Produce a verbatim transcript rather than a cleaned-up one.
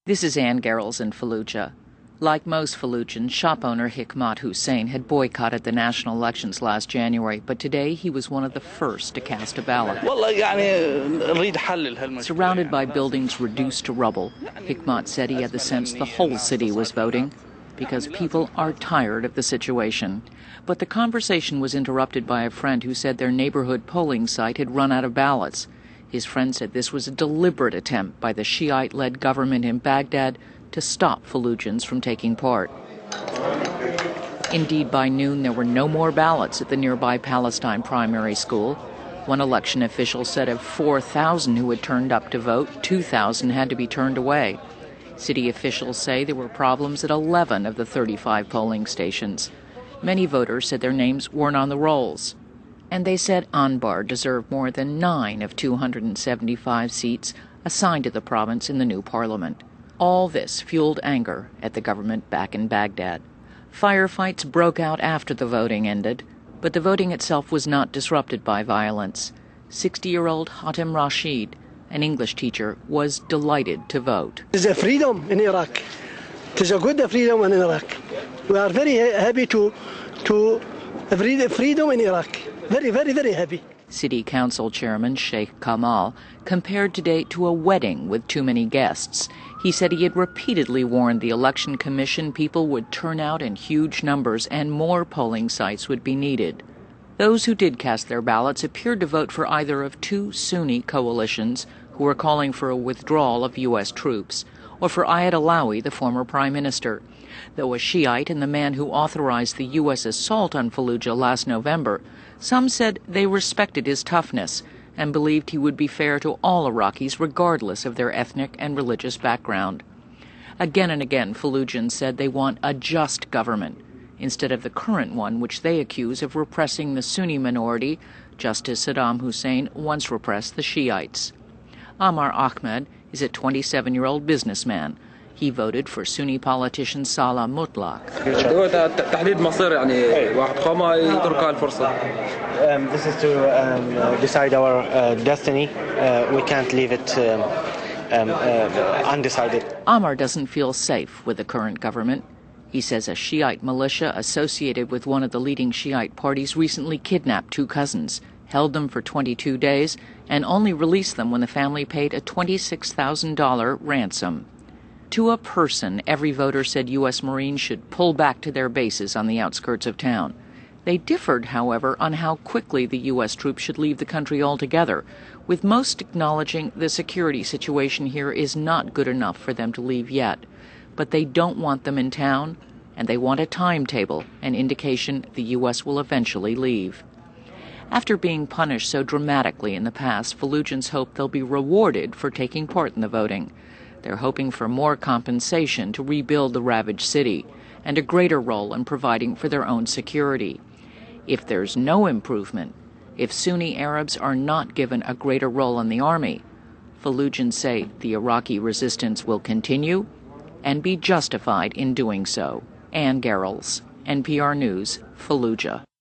This is Ann Garrels in Fallujah. Like most Fallujans, shop owner Hikmat Hussein had boycotted the national elections last January, but today he was one of the first to cast a ballot. Surrounded by buildings reduced to rubble, Hikmat said he had the sense the whole city was voting because people are tired of the situation. But the conversation was interrupted by a friend who said their neighborhood polling site had run out of ballots. His friend said this was a deliberate attempt by the Shiite-led government in Baghdad to stop Fallujans from taking part. Indeed, by noon, there were no more ballots at the nearby Palestine primary school. One election official said of four thousand who had turned up to vote, two thousand had to be turned away. City officials say there were problems at eleven of the thirty-five polling stations. Many voters said their names weren't on the rolls. And they said Anbar deserved more than nine of two hundred seventy-five seats assigned to the province in the new parliament. All this fueled anger at the government back in Baghdad. Firefights broke out after the voting ended, but the voting itself was not disrupted by violence. sixty-year-old Hatem Rashid, an English teacher, was delighted to vote. There's a freedom in Iraq. There's a good freedom in Iraq. We are very happy to to freedom in Iraq. Very, very, very happy. City Council Chairman Sheikh Kamal compared today to a wedding with too many guests. He said he had repeatedly warned the Election Commission people would turn out in huge numbers and more polling sites would be needed. Those who did cast their ballots appeared to vote for either of two Sunni coalitions who were calling for a withdrawal of U S troops, or for Ayad Alawi, the former prime minister. Though a Shiite and the man who authorized the U S assault on Fallujah last November, some said they respected his toughness and believed he would be fair to all Iraqis regardless of their ethnic and religious background. Again and again, Fallujans said they want a just government, instead of the current one which they accuse of repressing the Sunni minority, just as Saddam Hussein once repressed the Shiites. Amar Ahmed is a twenty-seven-year-old businessman. He voted for Sunni politician Salah Mutlaq. Um, this is to um, uh, decide our uh, destiny. Uh, we can't leave it um, um, uh, undecided. Amar doesn't feel safe with the current government. He says a Shiite militia associated with one of the leading Shiite parties recently kidnapped two cousins, held them for twenty-two days, and only released them when the family paid a twenty-six thousand dollars ransom. To a person, every voter said U S Marines should pull back to their bases on the outskirts of town. They differed, however, on how quickly the U S troops should leave the country altogether, with most acknowledging the security situation here is not good enough for them to leave yet. But they don't want them in town, and they want a timetable, an indication the U S will eventually leave. After being punished so dramatically in the past, Fallujans hope they'll be rewarded for taking part in the voting. They're hoping for more compensation to rebuild the ravaged city and a greater role in providing for their own security. If there's no improvement, if Sunni Arabs are not given a greater role in the army, Fallujans say the Iraqi resistance will continue and be justified in doing so. Ann Garrels, N P R News, Fallujah.